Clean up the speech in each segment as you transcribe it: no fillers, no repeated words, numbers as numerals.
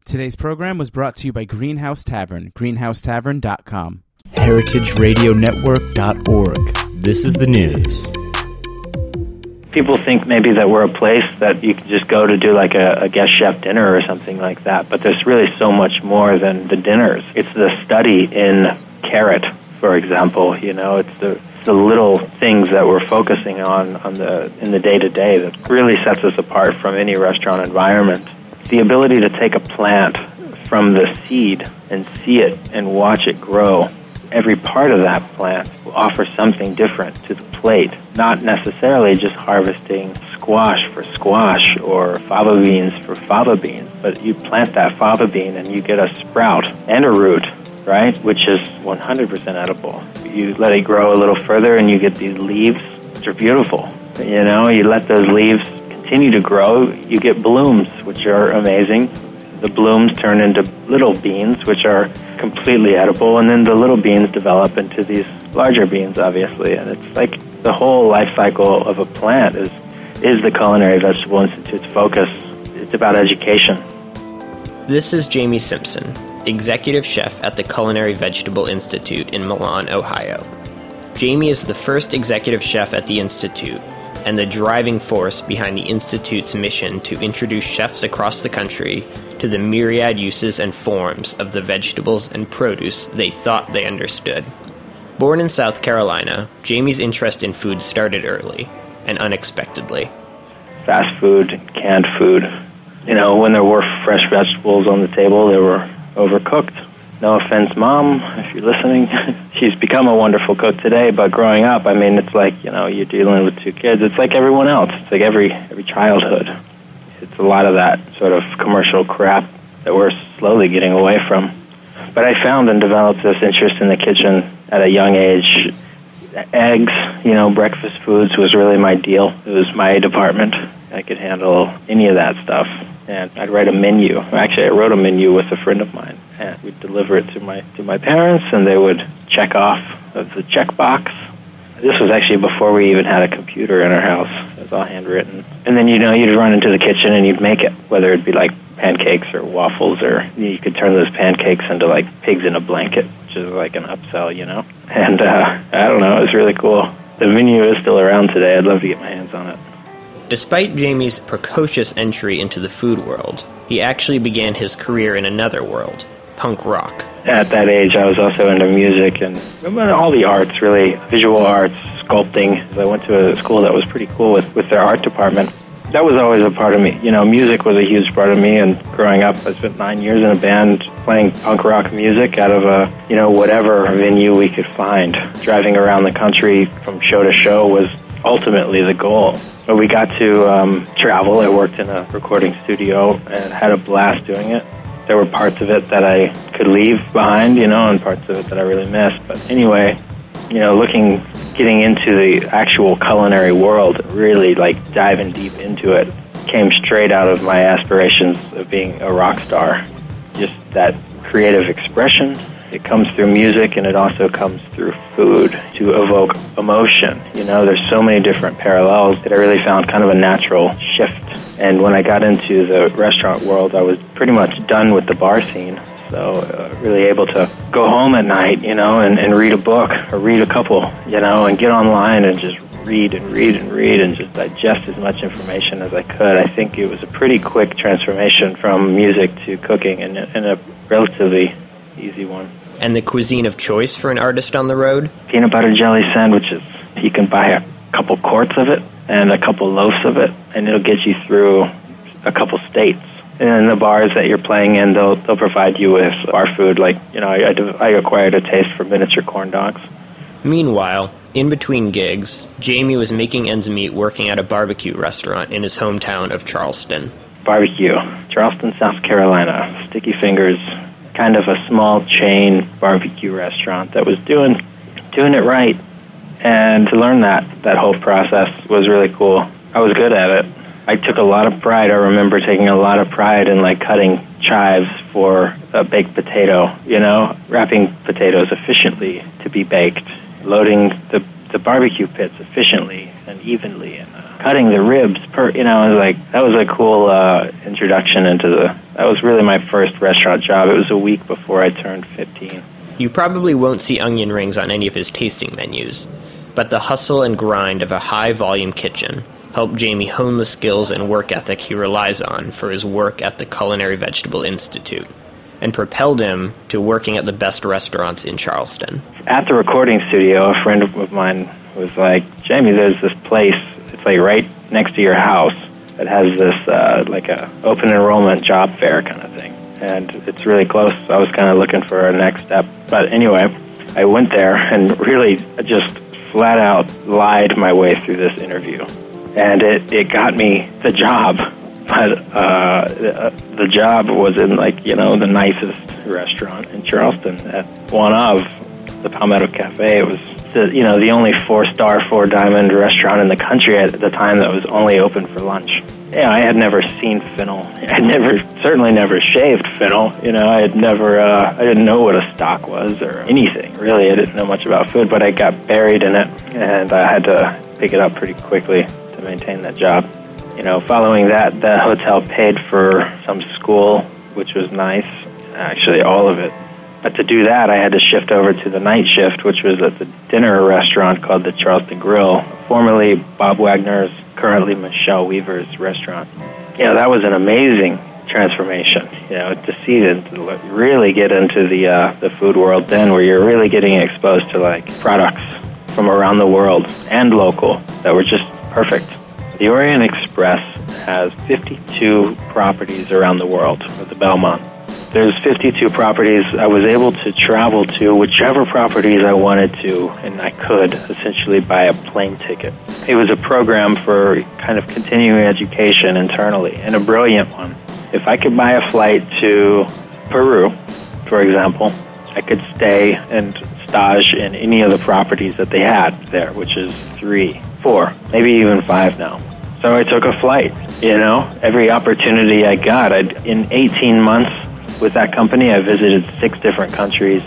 Today's program was brought to you by Greenhouse Tavern, greenhousetavern.com. heritageradionetwork.org. This is the news. People think maybe that we're a place that you can just go to do like a guest chef dinner or something like that, but there's really so much more than the dinners. It's the study in carrot, for example. You know, it's the little things that we're focusing on in the day-to-day that really sets us apart from any restaurant environment. The ability to take a plant from the seed and see it and watch it grow. Every part of that plant will offer something different to the plate, not necessarily just harvesting squash for squash or fava beans for fava beans, but you plant that fava bean and you get a sprout and a root, right, which is 100% edible. You let it grow a little further and you get these leaves, which are beautiful. You know, you let those leaves continue to grow, you get blooms, which are amazing. The blooms turn into little beans, which are completely edible, and then the little beans develop into these larger beans, obviously. And it's like the whole life cycle of a plant is the Culinary Vegetable Institute's focus. It's about education. This is Jamie Simpson, executive chef at the Culinary Vegetable Institute in Milan, Ohio. Jamie is the first executive chef at the Institute, and the driving force behind the Institute's mission to introduce chefs across the country to the myriad uses and forms of the vegetables and produce they thought they understood. Born in South Carolina, Jamie's interest in food started early and unexpectedly. Fast food, canned food. You know, when there were fresh vegetables on the table, they were overcooked. No offense, Mom, if you're listening. She's become a wonderful cook today, but growing up, I mean, it's like, you know, you're dealing with two kids. It's like everyone else. It's like every childhood. It's a lot of that sort of commercial crap that we're slowly getting away from. But I found and developed this interest in the kitchen at a young age. Eggs, you know, breakfast foods was really my deal. It was my department. I could handle any of that stuff. And I'd write a menu. Actually, I wrote a menu with a friend of mine, and we'd deliver it to my parents, and they would check off of the checkbox. This was actually before we even had a computer in our house. It was all handwritten. And then, you know, you'd run into the kitchen and you'd make it, whether it be like pancakes or waffles, or you could turn those pancakes into like pigs in a blanket, which is like an upsell, you know. And I don't know, it was really cool. The menu is still around today. I'd love to get my hands on it. Despite Jamie's precocious entry into the food world, he actually began his career in another world, punk rock. At that age, I was also into music and all the arts, really, visual arts, sculpting. I went to a school that was pretty cool with their art department. That was always a part of me. You know, music was a huge part of me, and growing up, I spent 9 years in a band playing punk rock music out of whatever venue we could find. Driving around the country from show to show was ultimately the goal. But we got to travel. I worked in a recording studio and had a blast doing it. There were parts of it that I could leave behind, you know, and parts of it that I really missed. But anyway, you know, getting into the actual culinary world, really like diving deep into it, came straight out of my aspirations of being a rock star. Just that creative expression. It comes through music, and it also comes through food to evoke emotion. You know, there's so many different parallels that I really found kind of a natural shift. And when I got into the restaurant world, I was pretty much done with the bar scene. So really able to go home at night, you know, and read a book or read a couple, you know, and get online and just read and read and read and just digest as much information as I could. I think it was a pretty quick transformation from music to cooking, and a relatively easy one. And the cuisine of choice for an artist on the road? Peanut butter jelly sandwiches. You can buy a couple quarts of it and a couple loaves of it, and it'll get you through a couple states. And in the bars that you're playing in, they'll provide you with bar food. Like, you know, I acquired a taste for miniature corn dogs. Meanwhile, in between gigs, Jamie was making ends meet working at a barbecue restaurant in his hometown of Charleston. Barbecue, Charleston, South Carolina. Sticky Fingers, kind of a small chain barbecue restaurant that was doing it right. And to learn that whole process was really cool. I was good at it. I took a lot of pride. I remember taking a lot of pride in like cutting chives for a baked potato, you know, wrapping potatoes efficiently to be baked, loading the barbecue pits efficiently and evenly, and cutting the ribs per, it was like, that was a cool introduction that was really my first restaurant job. It was a week before I turned 15. You probably won't see onion rings on any of his tasting menus, but the hustle and grind of a high-volume kitchen helped Jamie hone the skills and work ethic he relies on for his work at the Culinary Vegetable Institute, and propelled him to working at the best restaurants in Charleston. At the recording studio, a friend of mine was like, Jamie, there's this place, it's like right next to your house, that has this like a open enrollment job fair kind of thing. And it's really close, so I was kind of looking for a next step. But anyway, I went there and really just flat out lied my way through this interview. And it got me the job. But the job was in, like, the nicest restaurant in Charleston, at one of the Palmetto Cafe. It was the only 4-star, 4-diamond restaurant in the country at the time that was only open for lunch. Yeah, I had never seen fennel. I certainly never shaved fennel. I had never, I didn't know what a stock was or anything, really. I didn't know much about food, but I got buried in it, and I had to pick it up pretty quickly to maintain that job. Following that, the hotel paid for some school, which was nice, actually all of it. But to do that, I had to shift over to the night shift, which was at the dinner restaurant called the Charleston Grill, formerly Bob Wagner's, currently Michelle Weaver's restaurant. That was an amazing transformation, to see it, to really get into the food world then, where you're really getting exposed to, like, products from around the world and local that were just perfect. The Orient Express has 52 properties around the world with the Belmont. There's 52 properties. I was able to travel to whichever properties I wanted to, and I could essentially buy a plane ticket. It was a program for kind of continuing education internally, and a brilliant one. If I could buy a flight to Peru, for example, I could stay and stage in any of the properties that they had there, which is 3, 4, maybe even 5 now. So I took a flight, every opportunity I got. In 18 months with that company, I visited 6 different countries,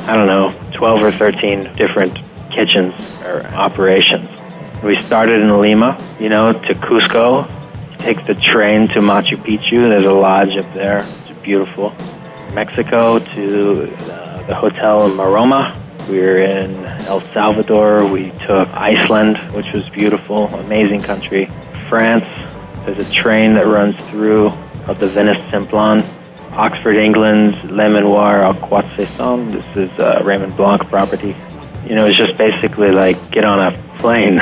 12 or 13 different kitchens or operations. We started in Lima, to Cusco. You take the train to Machu Picchu. There's a lodge up there. It's beautiful. Mexico to the hotel in Maroma. We were in El Salvador. We took Iceland, which was beautiful, amazing country. France, there's a train that runs through called the Venice Simplon. Oxford, England, Le Manoir, Au Quatre Saisons. This is Raymond Blanc property. It's just basically like, get on a plane.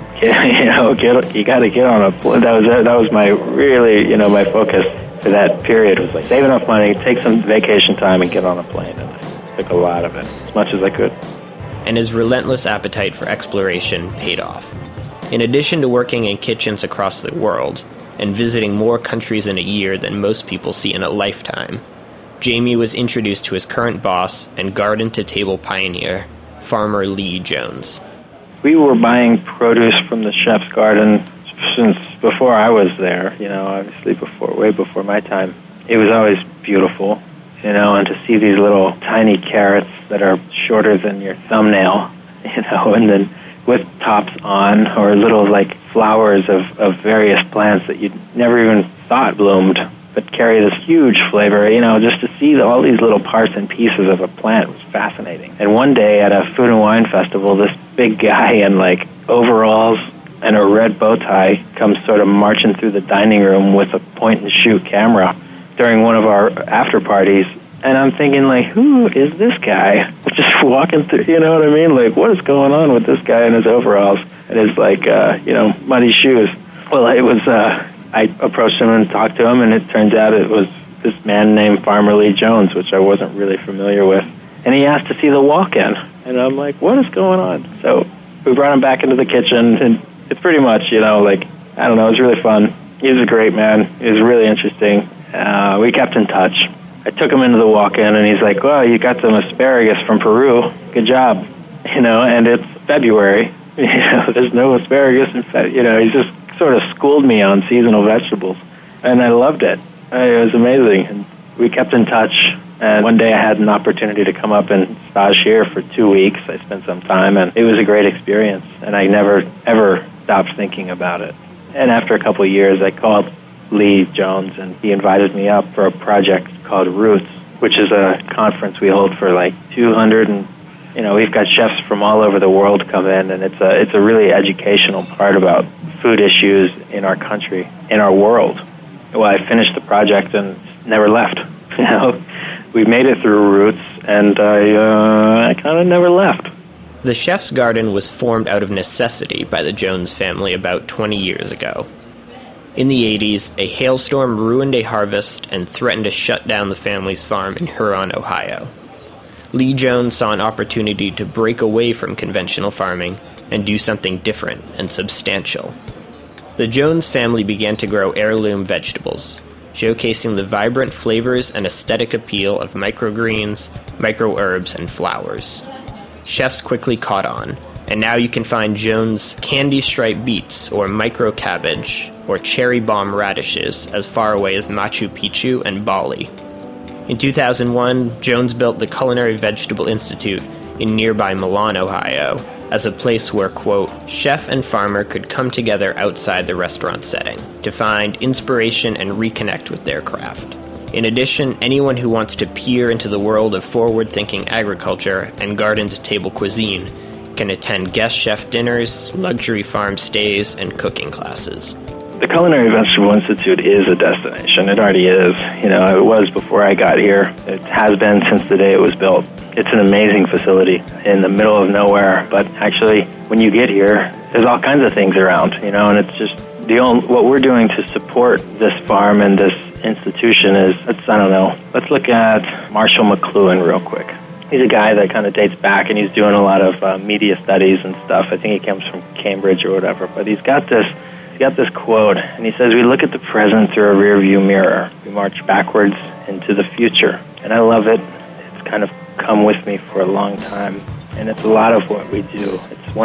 You got to get on a plane. That was my really, my focus for that period was like, save enough money, take some vacation time, and get on a plane. And I took a lot of it, as much as I could. And his relentless appetite for exploration paid off. In addition to working in kitchens across the world, and visiting more countries in a year than most people see in a lifetime, Jamie was introduced to his current boss and garden-to-table pioneer, Farmer Lee Jones. We were buying produce from the chef's garden since before I was there, obviously way before my time. It was always beautiful, and to see these little tiny carrots that are shorter than your thumbnail, and then with tops on, or little, like, flowers of various plants that you'd never even thought bloomed, but carry this huge flavor. Just to see all these little parts and pieces of a plant was fascinating. And one day at a food and wine festival, this big guy in, like, overalls and a red bow tie comes sort of marching through the dining room with a point-and-shoot camera during one of our after parties. And I'm thinking, like, who is this guy? Just walking through, you know what I mean? Like, what is going on with this guy in his overalls and his, like, muddy shoes? Well, it was, I approached him and talked to him, and it turns out it was this man named Farmer Lee Jones, which I wasn't really familiar with. And he asked to see the walk-in. And I'm like, what is going on? So we brought him back into the kitchen, and it's pretty much, it was really fun. He was a great man. He was really interesting. We kept in touch. I took him into the walk-in, and he's like, well, you got some asparagus from Peru. Good job. And it's February. There's no asparagus in February. He just sort of schooled me on seasonal vegetables. And I loved it. It was amazing. And we kept in touch. And one day I had an opportunity to come up and stage here for 2 weeks. I spent some time, and it was a great experience. And I never, ever stopped thinking about it. And after a couple of years, I called Lee Jones, and he invited me up for a project called Roots, which is a conference we hold for like 200, and we've got chefs from all over the world come in, and it's a really educational part about food issues in our country, in our world. Well, I finished the project and never left. We made it through Roots, and I kind of never left. The Chef's Garden was formed out of necessity by the Jones family about 20 years ago. In the 80s, a hailstorm ruined a harvest and threatened to shut down the family's farm in Huron, Ohio. Lee Jones saw an opportunity to break away from conventional farming and do something different and substantial. The Jones family began to grow heirloom vegetables, showcasing the vibrant flavors and aesthetic appeal of microgreens, microherbs, and flowers. Chefs quickly caught on, and now you can find Jones candy-striped beets or micro-cabbage or cherry bomb radishes as far away as Machu Picchu and Bali. In 2001, Jones built the Culinary Vegetable Institute in nearby Milan, Ohio, as a place where, quote, chef and farmer could come together outside the restaurant setting to find inspiration and reconnect with their craft. In addition, anyone who wants to peer into the world of forward-thinking agriculture and garden-to-table cuisine can attend guest chef dinners, luxury farm stays, and cooking classes. The Culinary Vegetable Institute is a destination. It already is. It was before I got here. It has been since the day it was built. It's an amazing facility in the middle of nowhere, but actually, when you get here, there's all kinds of things around, and it's just what we're doing to support this farm and this institution is, let's look at Marshall McLuhan real quick. He's a guy that kind of dates back, and he's doing a lot of media studies and stuff. I think he comes from Cambridge or whatever, but he's got this quote, and he says, we look at the present through a rearview mirror. We march backwards into the future. And I love it. It's kind of come with me for a long time. And it's a lot of what we do. It's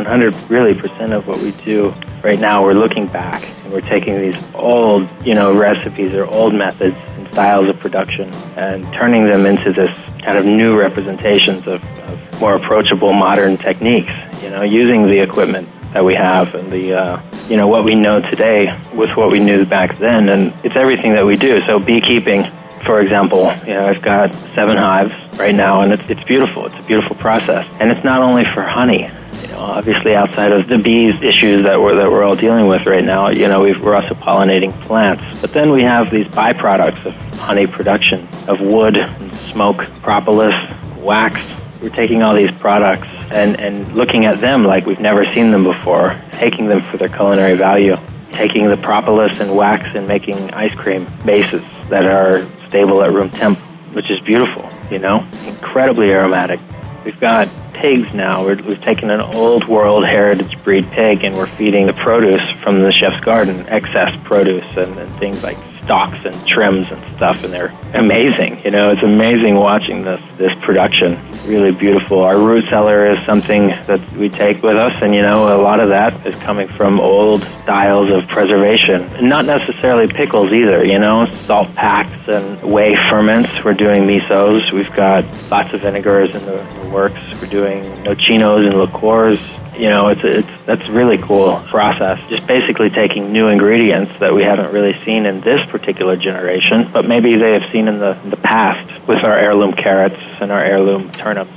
100% of what we do. Right now, we're looking back, and we're taking these old, recipes or old methods and styles of production and turning them into this kind of new representations of more approachable modern techniques, using the equipment that we have and the, what we know today with what we knew back then. And it's everything that we do. So beekeeping, for example, I've got 7 hives right now, and it's beautiful. It's a beautiful process. And it's not only for honey. Obviously outside of the bees issues that we're all dealing with right now, we're also pollinating plants. But then we have these byproducts of honey production, of wood, and smoke, propolis, wax. We're taking all these products and looking at them like we've never seen them before, taking them for their culinary value, taking the propolis and wax and making ice cream bases that are stable at room temp, which is beautiful, incredibly aromatic. We've got pigs now. We've taken an old world heritage breed pig, and we're feeding the produce from the Chef's Garden, excess produce and things like stalks and trims and stuff, and they're amazing. It's amazing watching this production. Really beautiful. Our root cellar is something that we take with us, and a lot of that is coming from old styles of preservation. And not necessarily pickles either, salt packs and whey ferments. We're doing misos. We've got lots of vinegars in the works. We're doing nocinos and liqueurs. That's a really cool process. Just basically taking new ingredients that we haven't really seen in this particular generation, but maybe they have seen in the past with our heirloom carrots and our heirloom turnips,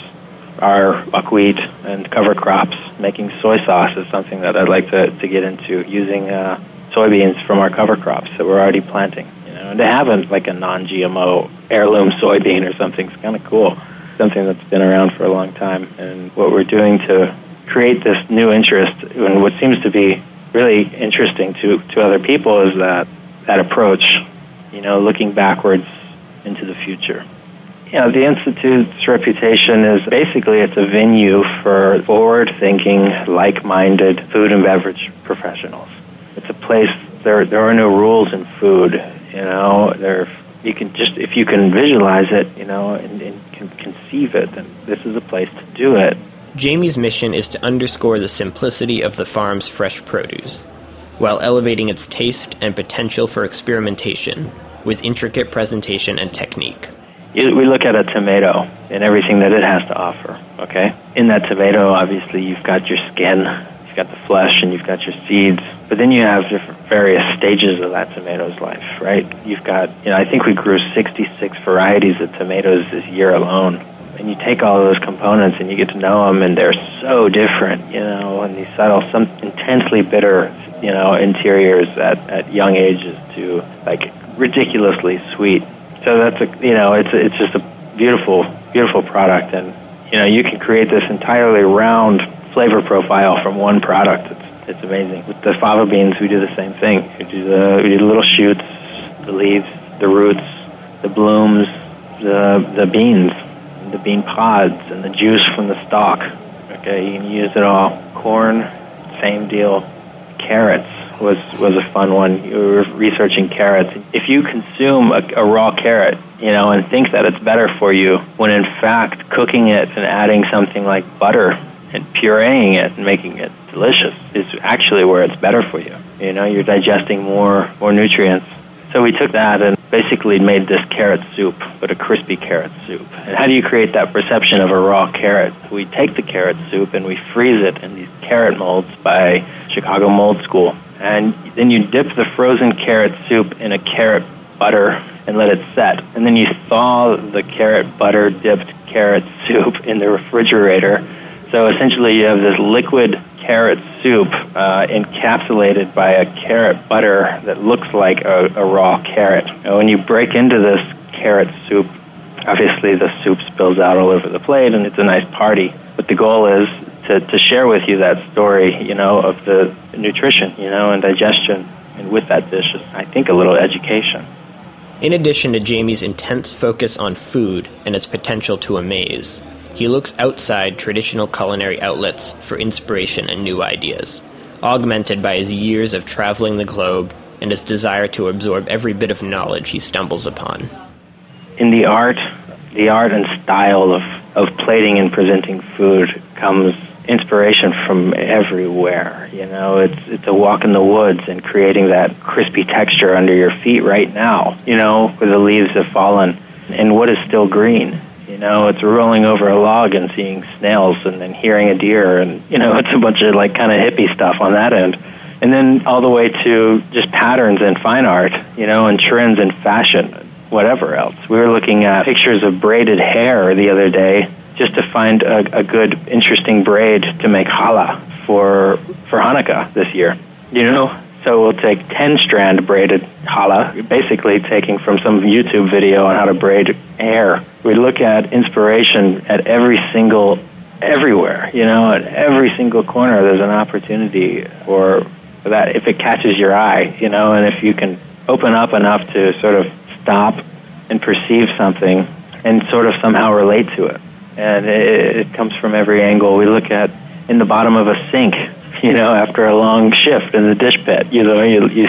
our buckwheat and cover crops. Making soy sauce is something that I'd like to get into, using soybeans from our cover crops that we're already planting. And to have a non-GMO heirloom soybean or something is kind of cool. Something that's been around for a long time. And what we're doing to create this new interest, and what seems to be really interesting to other people, is that approach, looking backwards into the future. The Institute's reputation is basically it's a venue for forward-thinking, like-minded food and beverage professionals. It's a place, there are no rules in food, you can just, if you can visualize it, and can conceive it, then this is a place to do it. Jamie's mission is to underscore the simplicity of the farm's fresh produce, while elevating its taste and potential for experimentation with intricate presentation and technique. We look at a tomato and everything that it has to offer, okay? In that tomato, obviously, you've got your skin, You've got the flesh and you've got your seeds. But then you have different various stages of that tomato's life, right? You've got, I think we grew 66 varieties of tomatoes this year alone. And you take all of those components and you get to know them, and they're so different, and these subtle, some intensely bitter, interiors at young ages to like ridiculously sweet. So that's it's just a beautiful, beautiful product, and you can create this entirely round flavor profile from one product. It's amazing. With the fava beans, we do the same thing. We do the little shoots, the leaves, the roots, the blooms, the beans, the bean pods, and the juice from the stalk. Okay, you can use it all. Corn, same deal. Carrots was a fun one. You were researching carrots. If you consume a raw carrot, and think that it's better for you, when in fact cooking it and adding something like butter and pureeing it and making it delicious is actually where it's better for you. You're digesting more nutrients. So we took that and basically made this carrot soup, but a crispy carrot soup. And how do you create that perception of a raw carrot? We take the carrot soup and we freeze it in these carrot molds by Chicago Mold School. And then you dip the frozen carrot soup in a carrot butter and let it set. And then you thaw the carrot butter dipped carrot soup in the refrigerator. So essentially you have this liquid carrot soup encapsulated by a carrot butter that looks like a raw carrot. And when you break into this carrot soup, obviously the soup spills out all over the plate and it's a nice party. But the goal is to share with you that story, of the nutrition, and digestion. And with that dish is, I think, a little education. In addition to Jamie's intense focus on food and its potential to amaze, he looks outside traditional culinary outlets for inspiration and new ideas, augmented by his years of traveling the globe and his desire to absorb every bit of knowledge he stumbles upon. In the art and style of plating and presenting food comes inspiration from everywhere. It's a walk in the woods and creating that crispy texture under your feet right now, where the leaves have fallen and what is still green. It's rolling over a log and seeing snails and then hearing a deer, and, it's a bunch of like kind of hippie stuff on that end. And then all the way to just patterns and fine art, and trends and fashion, whatever else. We were looking at pictures of braided hair the other day just to find a good, interesting braid to make challah for Hanukkah this year, So we'll take 10-strand braided challah, basically taking from some YouTube video on how to braid hair. We look at inspiration at everywhere, at every single corner there's an opportunity for that if it catches your eye, and if you can open up enough to sort of stop and perceive something and sort of somehow relate to it. And it comes from every angle. We look at in the bottom of a sink, after a long shift in the dish pit, you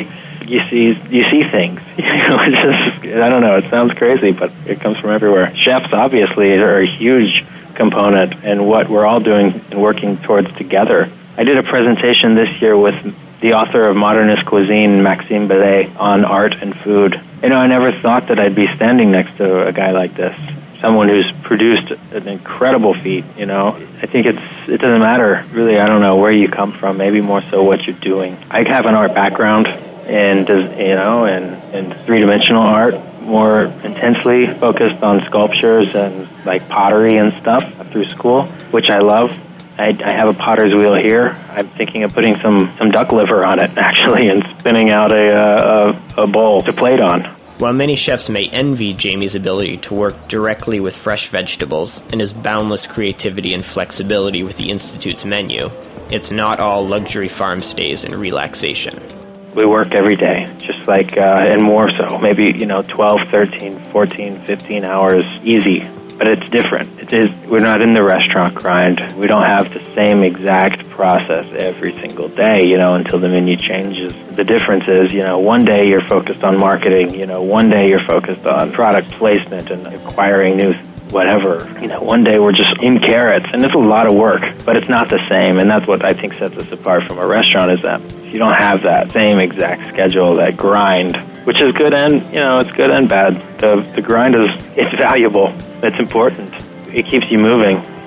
see things. It's just, I don't know, it sounds crazy, but it comes from everywhere. Chefs obviously are a huge component in what we're all doing and working towards together. I did a presentation this year with the author of Modernist Cuisine, Maxime Bellet, on art and food. I never thought that I'd be standing next to a guy like this. Someone who's produced an incredible feat, I think it doesn't matter, really, I don't know where you come from, maybe more so what you're doing. I have an art background and three-dimensional art, more intensely focused on sculptures and like pottery and stuff through school, which I love. I have a potter's wheel here. I'm thinking of putting some duck liver on it, actually, and spinning out a bowl to plate on. While many chefs may envy Jamie's ability to work directly with fresh vegetables and his boundless creativity and flexibility with the Institute's menu, it's not all luxury farm stays and relaxation. We work every day, just like, and more so, maybe, 12, 13, 14, 15 hours easy. But it's different. We're not in the restaurant grind. We don't have the same exact process every single day, until the menu changes. The difference is, one day you're focused on marketing, one day you're focused on product placement and acquiring new whatever. One day we're just in carrots, and it's a lot of work, but it's not the same, and that's what I think sets us apart from a restaurant is that you don't have that same exact schedule, that grind, which is good and, it's good and bad. The grind it's valuable. It's important. It keeps you moving.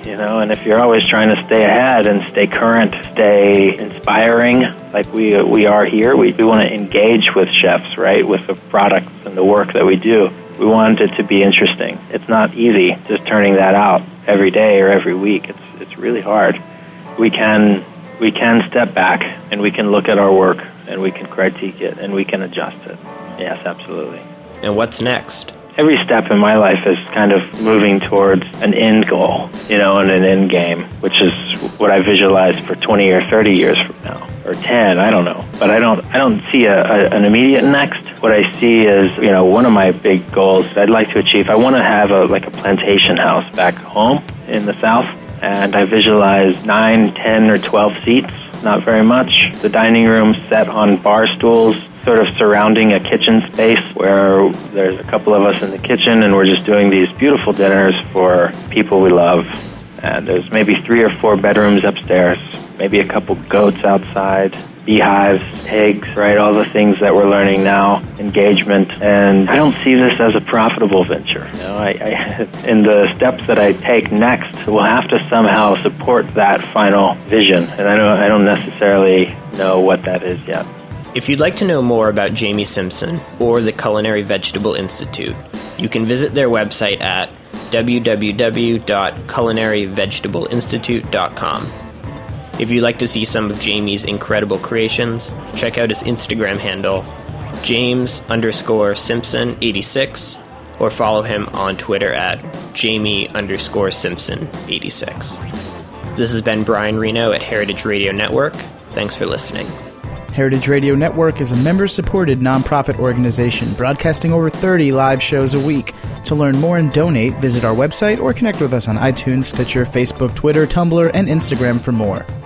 And if you're always trying to stay ahead and stay current, stay inspiring, like we are here, we want to engage with chefs, right, with the products and the work that we do. We want it to be interesting. It's not easy just turning that out every day or every week. It's really hard. We can step back and we can look at our work and we can critique it and we can adjust it. Yes, absolutely. And what's next? Every step in my life is kind of moving towards an end goal, and an end game, which is what I visualize for 20 or 30 years from now, or 10, I don't know. But I don't see an immediate next. What I see is, one of my big goals I'd like to achieve. I want to have a plantation house back home in the South, and I visualize 9, 10, or 12 seats, not very much. The dining room set on bar stools, sort of surrounding a kitchen space where there's a couple of us in the kitchen and we're just doing these beautiful dinners for people we love. And there's maybe 3 or 4 bedrooms upstairs, maybe a couple goats outside, beehives, pigs, right? All the things that we're learning now, engagement. And I don't see this as a profitable venture. In the steps that I take next, we'll have to somehow support that final vision. And I don't necessarily know what that is yet. If you'd like to know more about Jamie Simpson or the Culinary Vegetable Institute, you can visit their website at www.culinaryvegetableinstitute.com. If you'd like to see some of Jamie's incredible creations, check out his Instagram handle, James_Simpson86, or follow him on Twitter at Jamie_Simpson86. This has been Brian Reno at Heritage Radio Network. Thanks for listening. Heritage Radio Network is a member-supported nonprofit organization broadcasting over 30 live shows a week. To learn more and donate, visit our website or connect with us on iTunes, Stitcher, Facebook, Twitter, Tumblr, and Instagram for more.